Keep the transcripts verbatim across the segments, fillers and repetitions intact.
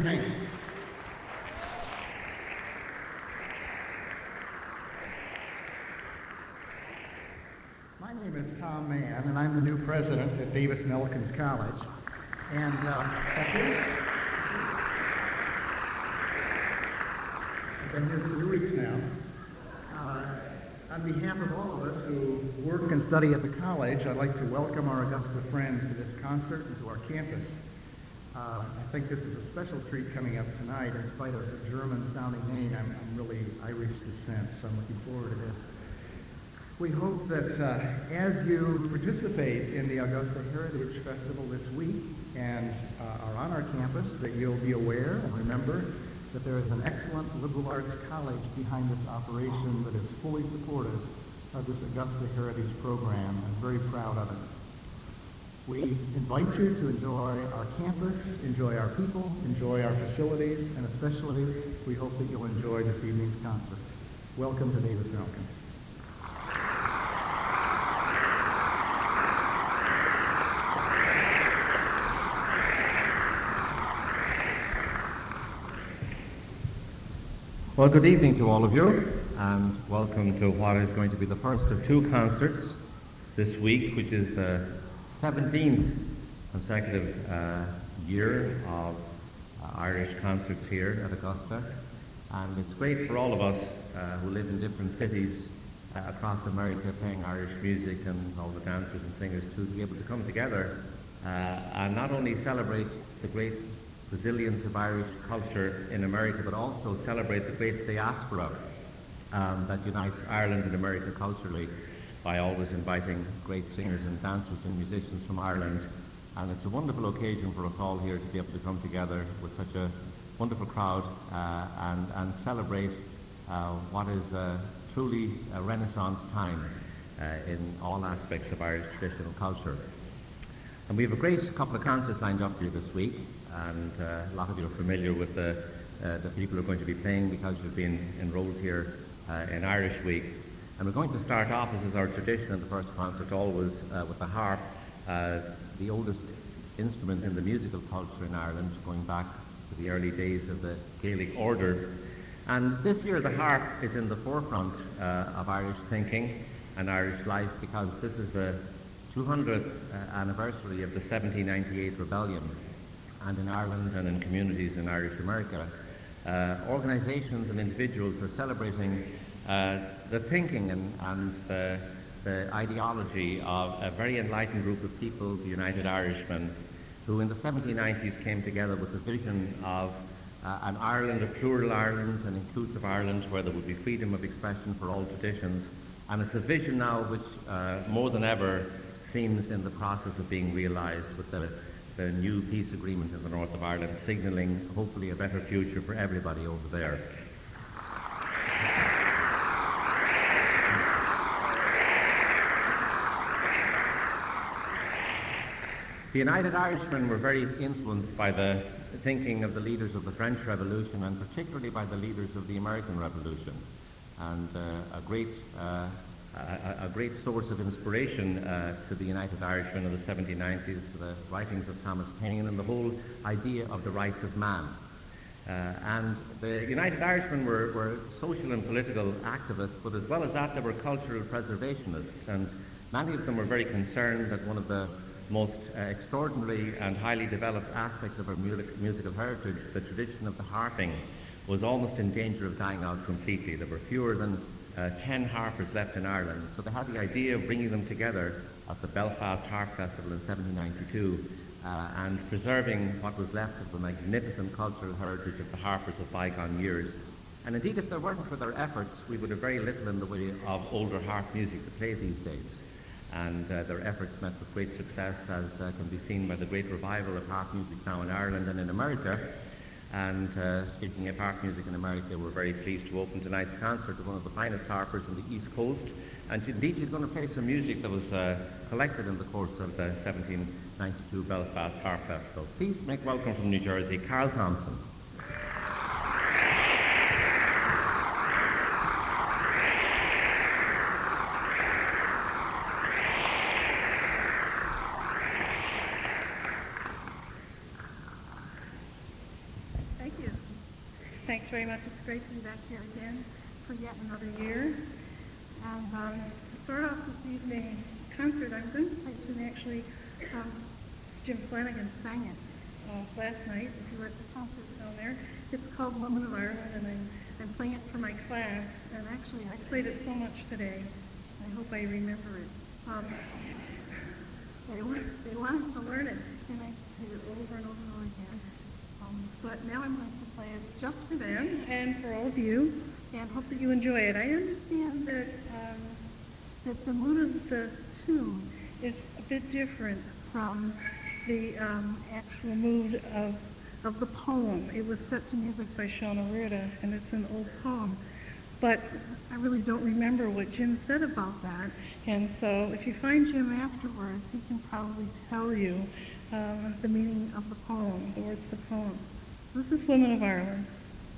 name? My name is Tom Mann, and I'm the new president at Davis and Elkins College. And uh, thank you. I've been here for two weeks now. Uh, on behalf of all of us who work and study at the college, I'd like to welcome our Augusta friends to this concert and to our campus. Uh, I think this is a special treat coming up tonight. In spite of the German-sounding name, I'm, I'm really Irish descent, so I'm looking forward to this. We hope that uh, as you participate in the Augusta Heritage Festival this week and uh, are on our campus, that you'll be aware and remember that there is an excellent liberal arts college behind this operation that is fully supportive of this Augusta Heritage program. I'm very proud of it. We invite you to enjoy our campus, enjoy our people, enjoy our facilities, and especially we hope that you'll enjoy this evening's concert. Welcome to Davis and Elkins. Well, good evening to all of you, and welcome to what is going to be the first of two concerts this week, which is the seventeenth consecutive uh, year of uh, Irish concerts here at Augusta. And it's great for all of us uh, who live in different cities uh, across America playing Irish music, and all the dancers and singers too, to be able to come together uh, and not only celebrate the great resilience of Irish culture in America, but also celebrate the great diaspora um, that unites Ireland and America culturally by always inviting great singers and dancers and musicians from Ireland. And it's a wonderful occasion for us all here to be able to come together with such a wonderful crowd uh, and, and celebrate uh, what is uh, truly a Renaissance time uh, in all aspects of Irish traditional culture. And we have a great couple of concerts lined up for you this week. And uh, a lot of you are familiar with the, uh, the people who are going to be playing because you've been enrolled here uh, in Irish Week. And we're going to start off, as is our tradition in the first concert, always uh, with the harp, uh, the oldest instrument in the musical culture in Ireland, going back to the early days of the Gaelic order. And this year the harp is in the forefront uh, of Irish thinking and Irish life, because this is the two hundredth uh, anniversary of the seventeen ninety-eight rebellion. And in Ireland and in communities in Irish America, uh, organizations and individuals are celebrating uh, the thinking and, and the, the ideology of a very enlightened group of people, the United Irishmen, who in the seventeen nineties came together with a vision of uh, an Ireland, a plural Ireland, an inclusive Ireland, where there would be freedom of expression for all traditions. And it's a vision now which, uh, more than ever, seems in the process of being realized with the the new peace agreement in the north of Ireland, signalling hopefully a better future for everybody over there. The United Irishmen were very influenced by the thinking of the leaders of the French Revolution, and particularly by the leaders of the American Revolution. And uh, a great uh, A, a great source of inspiration uh, to the United Irishmen in the seventeen nineties, the writings of Thomas Paine and the whole idea of the rights of man. Uh, and the United Irishmen were, were social and political activists, but as well as that they were cultural preservationists, and many of them were very concerned that one of the most uh, extraordinary and highly developed aspects of our music, musical heritage, the tradition of the harping, was almost in danger of dying out completely. There were fewer than Uh, ten harpers left in Ireland, so they had the idea of bringing them together at the Belfast Harp Festival in seventeen ninety-two uh, and preserving what was left of the magnificent cultural heritage of the harpers of bygone years. And indeed, if there weren't for their efforts, we would have very little in the way of older harp music to play these days. And uh, their efforts met with great success, as uh, can be seen by the great revival of harp music now in Ireland and in America. And uh, speaking of harp music in America, we're very pleased to open tonight's concert with one of the finest harpers on the East Coast. And indeed, she's going to play some music that was uh, collected in the course of the seventeen ninety-two Belfast Harp Festival. Please make welcome from New Jersey, Carl Thompson. Thanks very much. It's great to be back here again for yet another year. And um, to start off this evening's concert, I'm going to play a tune actually um, Jim Flanagan sang it uh, last night, if you were at the concert down there. It's called Woman of Ireland, and I'm, I'm playing it for my class. And actually, I played it so much today, I hope I remember it. Um, they, want, they wanted to learn it, and I played it over and over and over again. Um, but now I'm going to play it just for them and for all of you, and hope that you enjoy it. I understand that um, that the mood of the tune is a bit different from the um, actual mood of of the poem. It was set to music by Sean O'Riordan, and it's an old poem. But I really don't remember what Jim said about that. And so if you find Jim afterwards, he can probably tell you uh, the meaning of the poem, the words of the poem. This is Women of Ireland.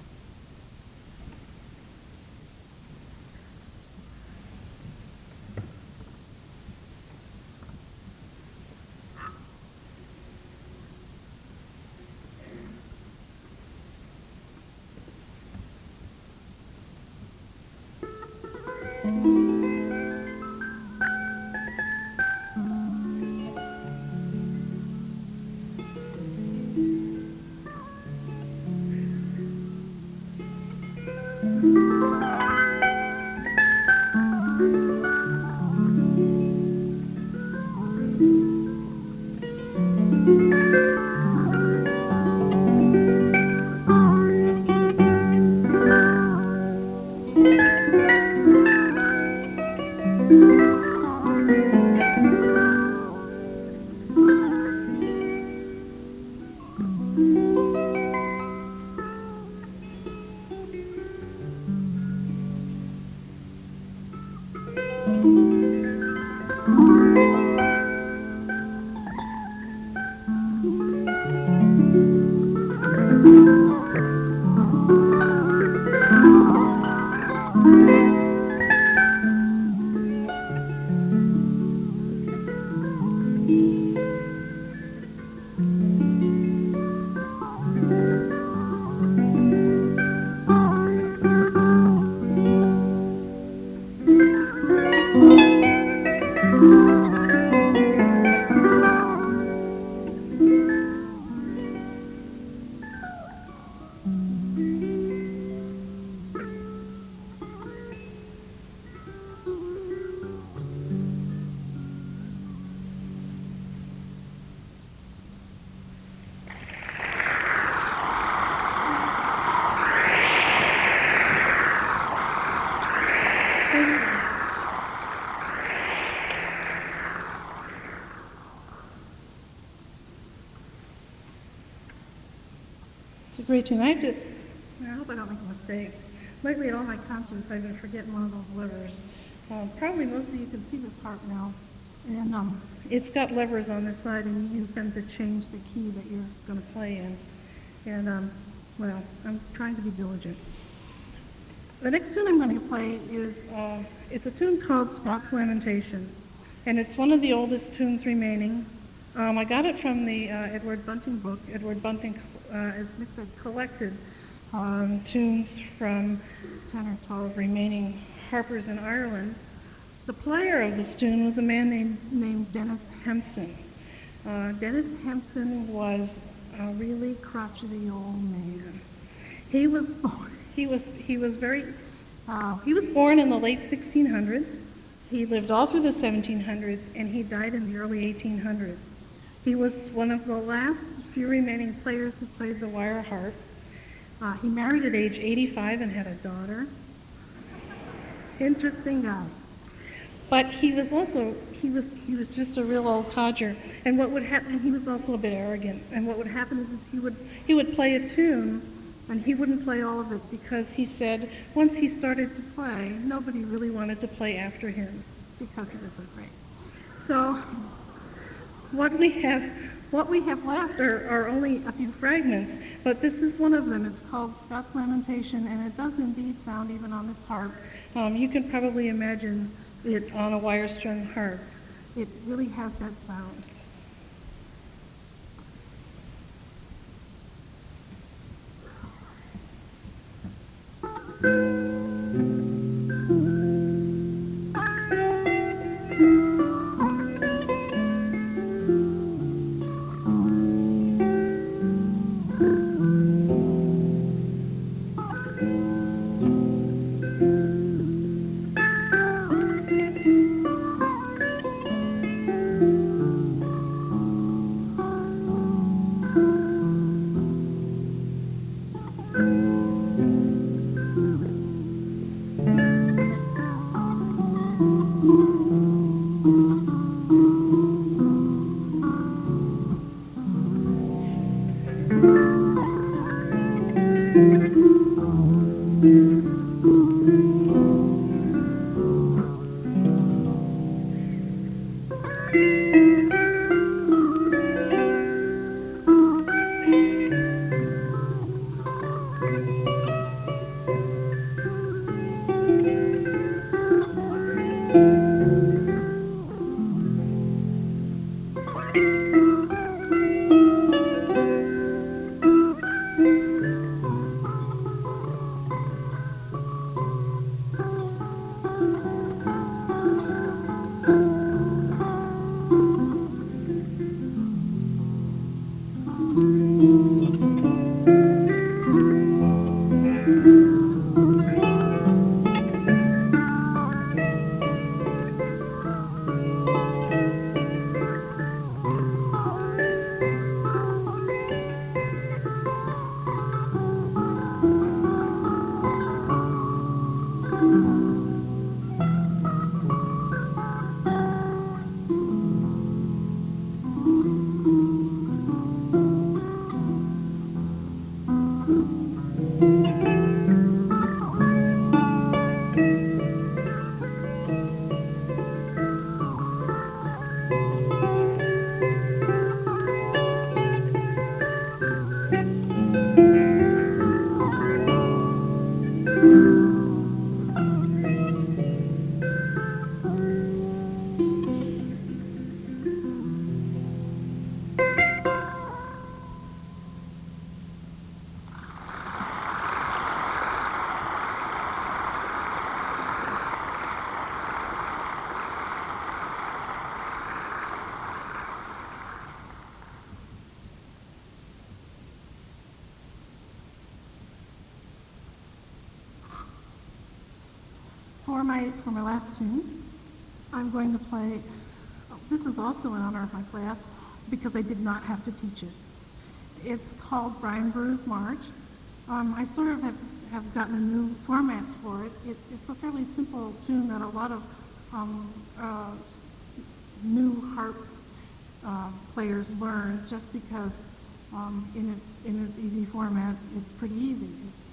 It's a great tune. I have to, I hope I don't make a mistake. Lately at all my concerts, I've been forgetting one of those levers. Uh, probably most of you can see this harp now. And um, it's got levers on this side, and you use them to change the key that you're going to play in. And, um, well, I'm trying to be diligent. The next tune I'm going to play is, uh, it's a tune called Scots Lamentation. And it's one of the oldest tunes remaining. Um, I got it from the uh, Edward Bunting book. Edward Bunting, uh, as Mick said, collected um, tunes from ten or twelve remaining harpers in Ireland. The player of this tune was a man named, named Dennis Hempson. Uh, Dennis Hempson was a really crotchety old man. He was born, he was he was very uh, he was born in the late sixteen hundreds. He lived all through the seventeen hundreds, and he died in the early eighteen hundreds. He was one of the last few remaining players who played the wire harp. Uh, he married at age eighty-five and had a daughter. Interesting guy. But he was also, he was he was just a real old codger. And what would happen, and he was also a bit arrogant. And what would happen is, is he would he would play a tune, and he wouldn't play all of it, because he said once he started to play, nobody really wanted to play after him because he was so great. So what we have what we have left are, are only a few fragments, but this is one of them. It's called Scots Lamentation, and it does indeed sound, even on this harp. Um, you can probably imagine it on a wire-strung harp. It really has that sound. For my, for my last tune, I'm going to play, this is also in honor of my class because I did not have to teach it. It's called Brian Brew's March. Um, I sort of have, have gotten a new format for it. it. It's a fairly simple tune that a lot of um, uh, new harp uh, players learn just because um, in, its, in its easy format, it's pretty easy.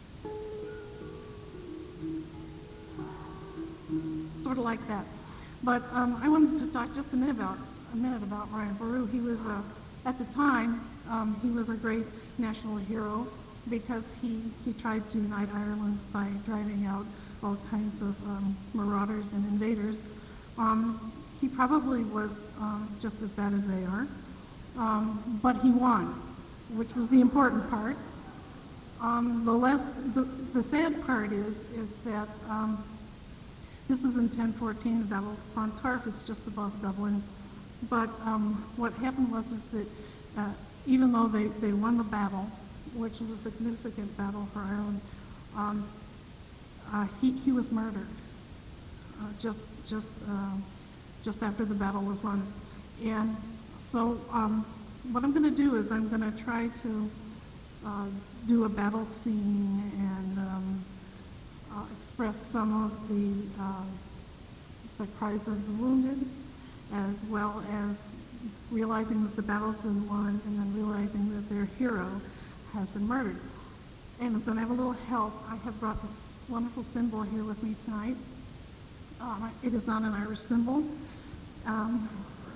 It's sort of like that. But um, I wanted to talk just a minute about a minute about Brian Boru. He was, uh, at the time, um, he was a great national hero because he, he tried to unite Ireland by driving out all kinds of um, marauders and invaders. Um, he probably was um, just as bad as they are, um, but he won, which was the important part. Um, the less, the, the sad part is, is that um, this is in ten fourteen, the Battle of Clontarf. It's just above Dublin. But um, what happened was is that uh, even though they, they won the battle, which was a significant battle for Ireland, um, uh, he, he was murdered uh, just just uh, just after the battle was won. And so um, what I'm going to do is I'm going to try to uh, do a battle scene and um, uh, express some of the uh, the cries of the wounded, as well as realizing that the battle's been won and then realizing that their hero has been murdered. And I'm going to have a little help. I have brought this wonderful symbol here with me tonight. Um, it is not an Irish symbol. Um,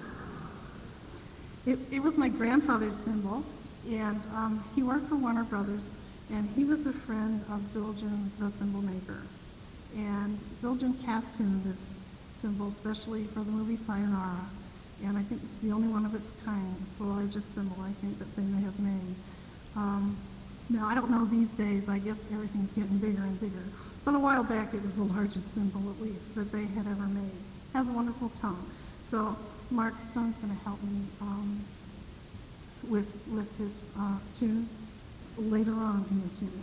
it, it was my grandfather's symbol, and um, he worked for Warner Brothers, and he was a friend of Zildjian, the symbol maker. And Zildjian cast him this symbol, especially for the movie Sayonara. And I think it's the only one of its kind. It's the largest symbol I think that they may have made. Um, now, I don't know these days. I guess everything's getting bigger and bigger. But a while back, it was the largest symbol, at least, that they had ever made. It has a wonderful tone. So Mark Stone's going to help me um, with, with his uh, tune later on in the tune.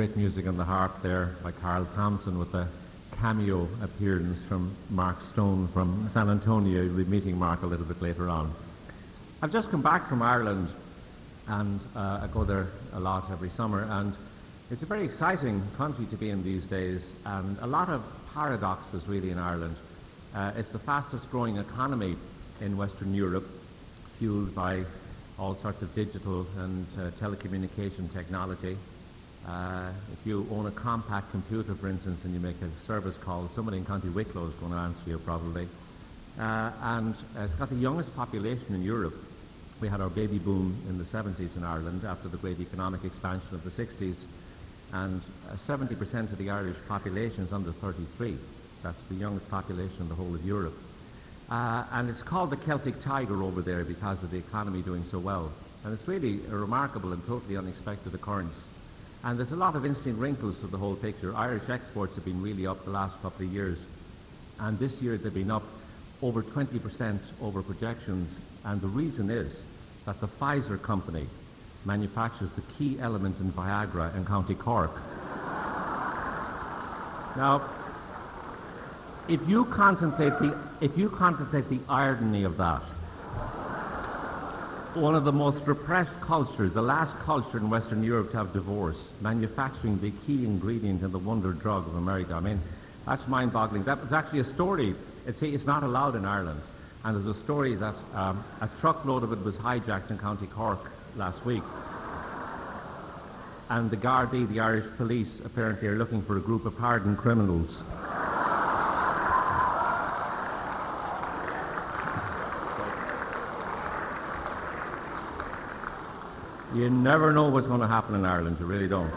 great music on the harp there by Carl Thompson with a cameo appearance from Mark Stone from San Antonio. You'll be meeting Mark a little bit later on. I've just come back from Ireland, and uh, I go there a lot every summer, and it's a very exciting country to be in these days, and a lot of paradoxes really in Ireland. Uh, it's the fastest growing economy in Western Europe, fueled by all sorts of digital and uh, telecommunication technology. Uh, if you own a compact computer, for instance, and you make a service call, somebody in County Wicklow is going to answer you probably. Uh, and uh, it's got the youngest population in Europe. We had our baby boom in the seventies in Ireland after the great economic expansion of the sixties, and uh, seventy percent of the Irish population is under thirty-three. That's the youngest population in the whole of Europe. Uh, and it's called the Celtic Tiger over there because of the economy doing so well. And it's really a remarkable and totally unexpected occurrence. And there's a lot of interesting wrinkles to the whole picture. Irish exports have been really up the last couple of years. And this year they've been up over twenty percent over projections. And the reason is that the Pfizer company manufactures the key element in Viagra in County Cork. Now, if you contemplate the if you contemplate the irony of that, one of the most repressed cultures, the last culture in Western Europe to have divorce, manufacturing the key ingredient in the wonder drug of America. I mean, that's mind-boggling. That was actually a story. It's, it's not allowed in Ireland. And there's a story that um, a truckload of it was hijacked in County Cork last week. And the Gardaí, the Irish police, apparently are looking for a group of hardened criminals. You never know what's going to happen in Ireland, you really don't.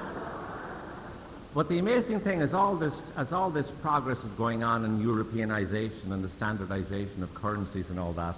But the amazing thing is all this, as all this progress is going on in Europeanization and the standardization of currencies and all that,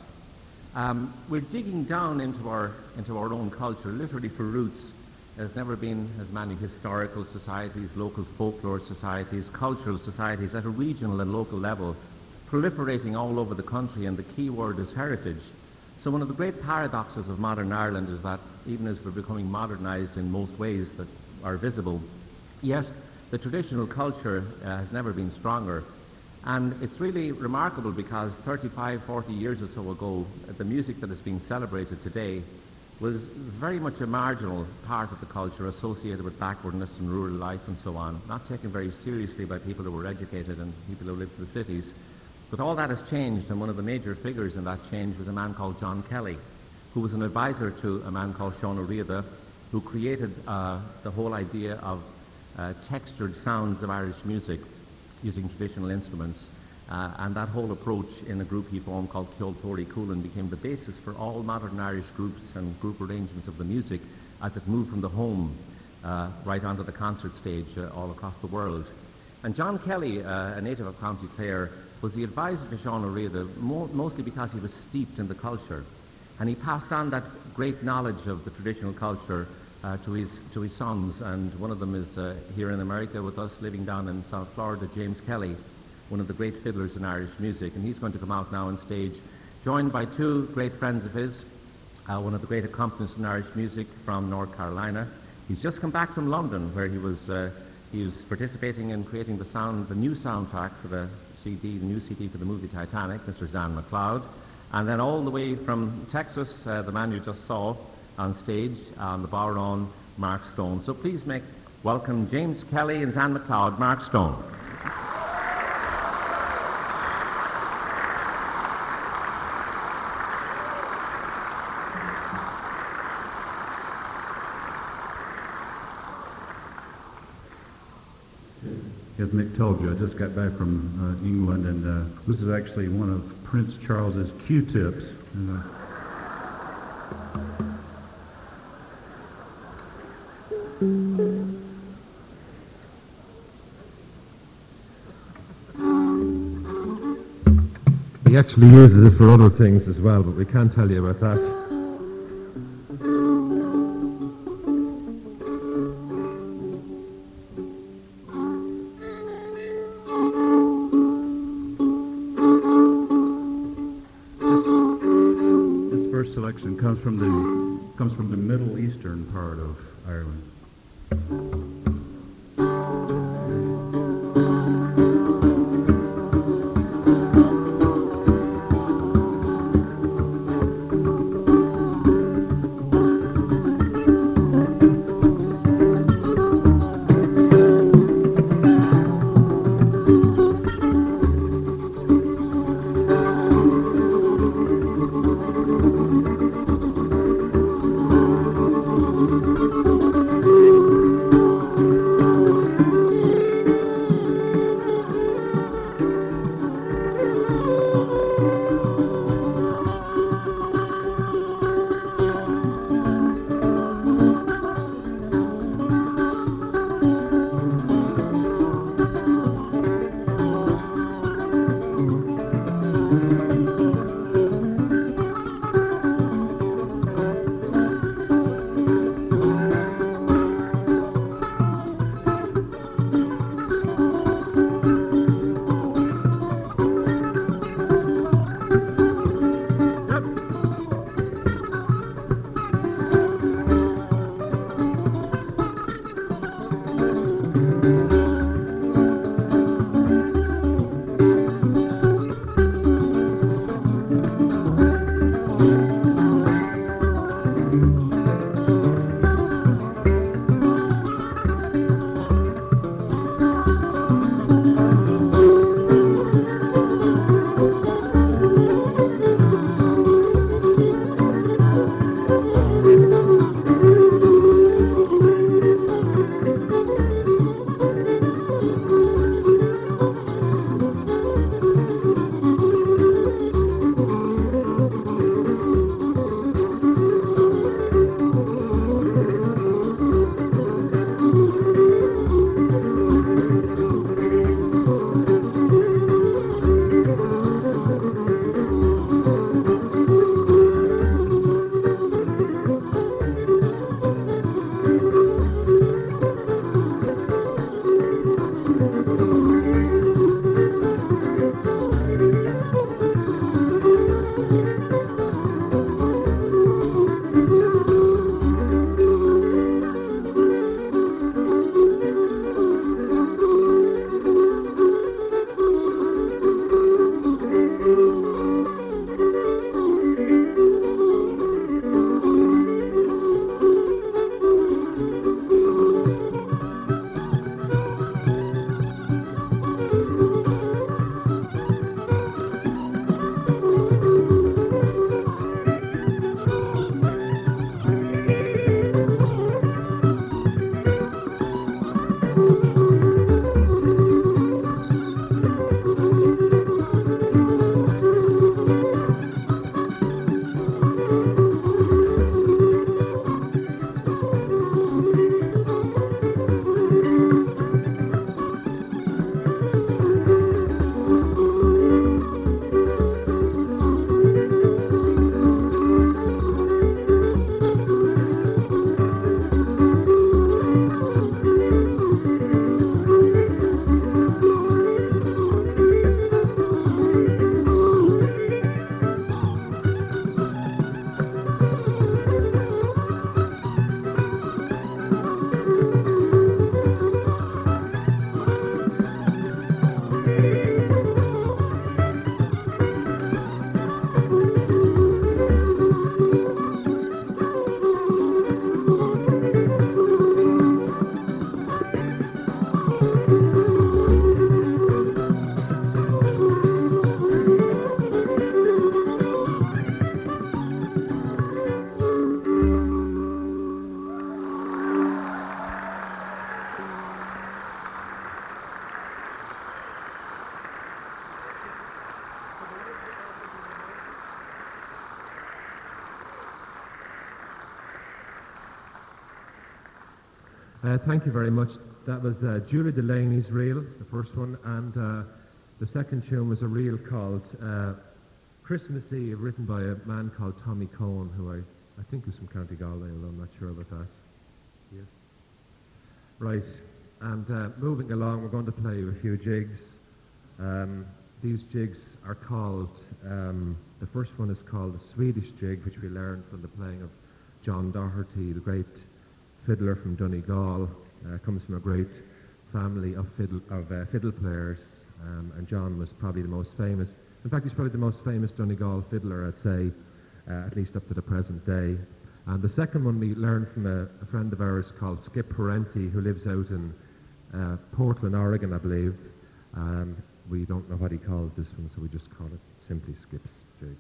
um, we're digging down into our, into our own culture, literally for roots. There's never been as many historical societies, local folklore societies, cultural societies at a regional and local level proliferating all over the country, and the key word is heritage. So one of the great paradoxes of modern Ireland is that even as we're becoming modernized in most ways that are visible, yet the traditional culture uh, has never been stronger. And it's really remarkable because thirty-five, forty years or so ago, the music that is being celebrated today was very much a marginal part of the culture associated with backwardness and rural life and so on, not taken very seriously by people who were educated and people who lived in the cities. But all that has changed, and one of the major figures in that change was a man called John Kelly, who was an advisor to a man called Sean O'Riordan, who created uh, the whole idea of uh, textured sounds of Irish music using traditional instruments. Uh, and that whole approach in a group he formed called Ceol Tori Coolan became the basis for all modern Irish groups and group arrangements of the music as it moved from the home uh, right onto the concert stage uh, all across the world. And John Kelly, uh, a native of County Clare, was the advisor to Sean O'Riordan, mo- mostly because he was steeped in the culture. And he passed on that great knowledge of the traditional culture uh, to his to his sons. And one of them is uh, here in America with us, living down in South Florida, James Kelly, one of the great fiddlers in Irish music. And he's going to come out now on stage, joined by two great friends of his, uh, one of the great accompanists in Irish music from North Carolina. He's just come back from London, where he was uh, he was participating in creating the sound, the new soundtrack for the C D, the new C D for the movie Titanic, Mister Zan MacLeod. And then all the way from Texas, uh, the man you just saw on stage, on the Barron, Mark Stone. So please make welcome James Kelly and Zan MacLeod, Mark Stone. As Mick told you, I just got back from uh, England, and uh, this is actually one of Prince Charles's Q-tips. Uh, he actually uses it for other things as well, but we can't tell you about that. Selection comes from the comes from the Middle Eastern part of Ireland. Uh, thank you very much. That was uh, Julie Delaney's reel, the first one, and uh, the second tune was a reel called uh, Christmas Eve, written by a man called Tommy Cohen, who I, I think was from County Galway, although I'm not sure about that. Yes. Right, and uh, moving along, we're going to play a few jigs. Um, these jigs are called, um, the first one is called the Swedish jig, which we learned from the playing of John Doherty, the great fiddler from Donegal. Uh, comes from a great family of fiddle, of, uh, fiddle players, um, and John was probably the most famous. In fact, he's probably the most famous Donegal fiddler, I'd say, uh, at least up to the present day. And the second one we learned from a, a friend of ours called Skip Parenti, who lives out in uh, Portland, Oregon, I believe. Um, we don't know what he calls this one, so we just call it simply Skip's jig.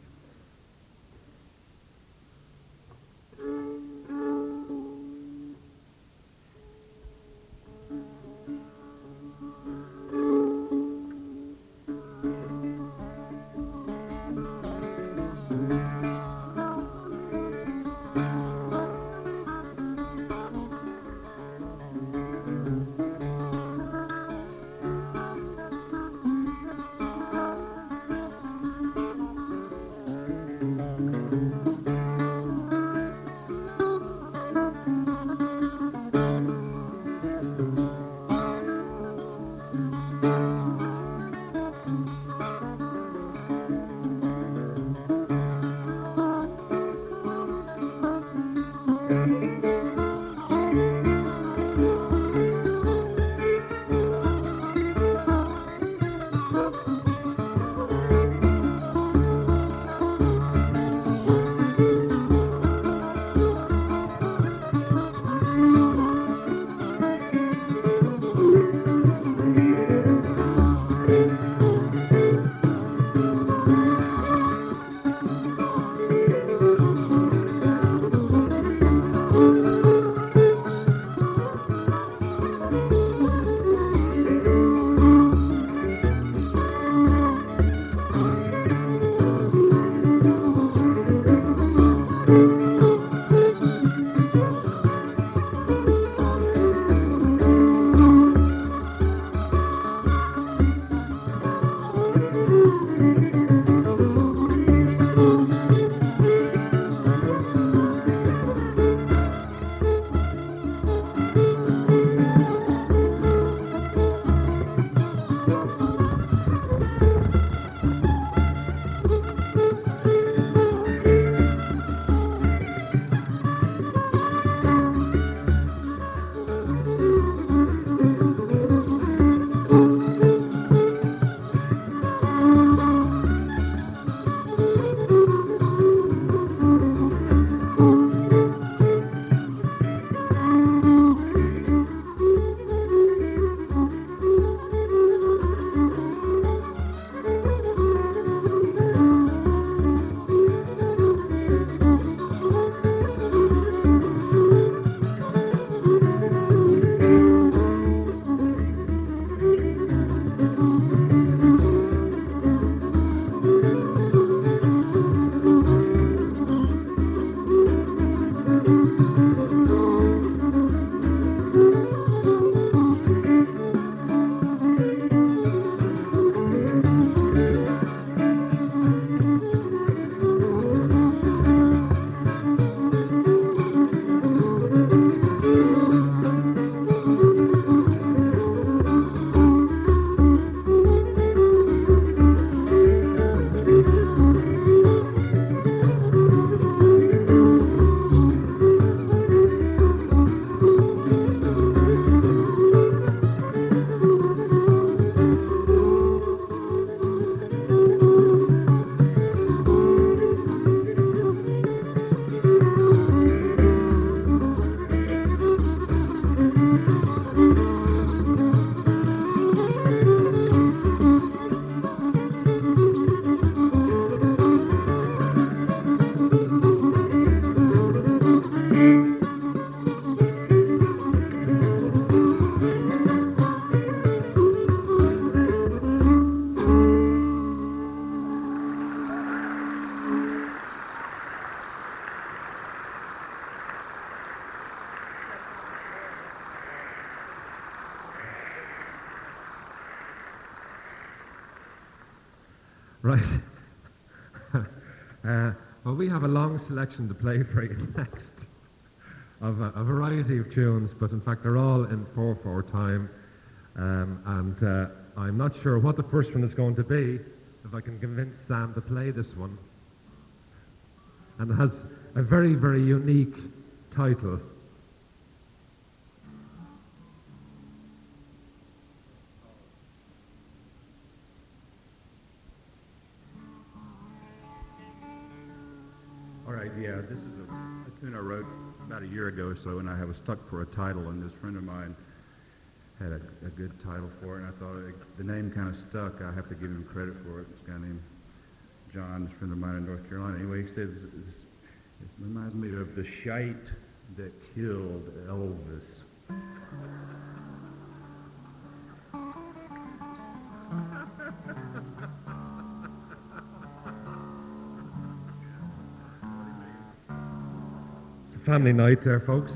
Thank you. Right. uh, well, we have a long selection to play for you next of a, a variety of tunes, but in fact they're all in four four time. Um, and uh, I'm not sure what the first one is going to be, if I can convince Sam to play this one. And it has a very, very unique title. All right, yeah, this is a, a tune I wrote about a year ago or so, and I was stuck for a title, and this friend of mine had a, a good title for it, and I thought it, the name kind of stuck. I have to give him credit for it. This guy named John, this friend of mine in North Carolina. Anyway, he says, this, this reminds me of the shite that killed Elvis. It's a family night there, folks.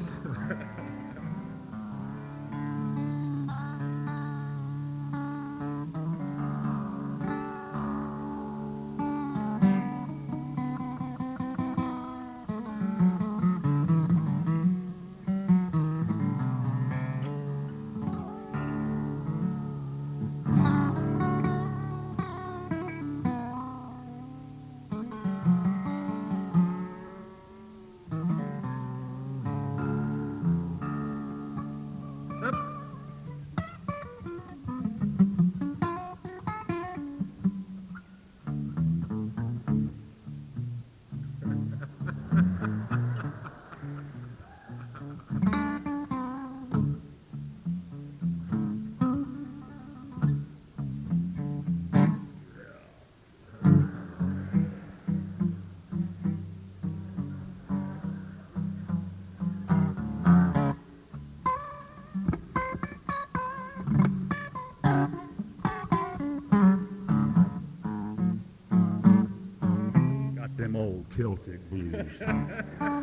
Got them old Celtic blues.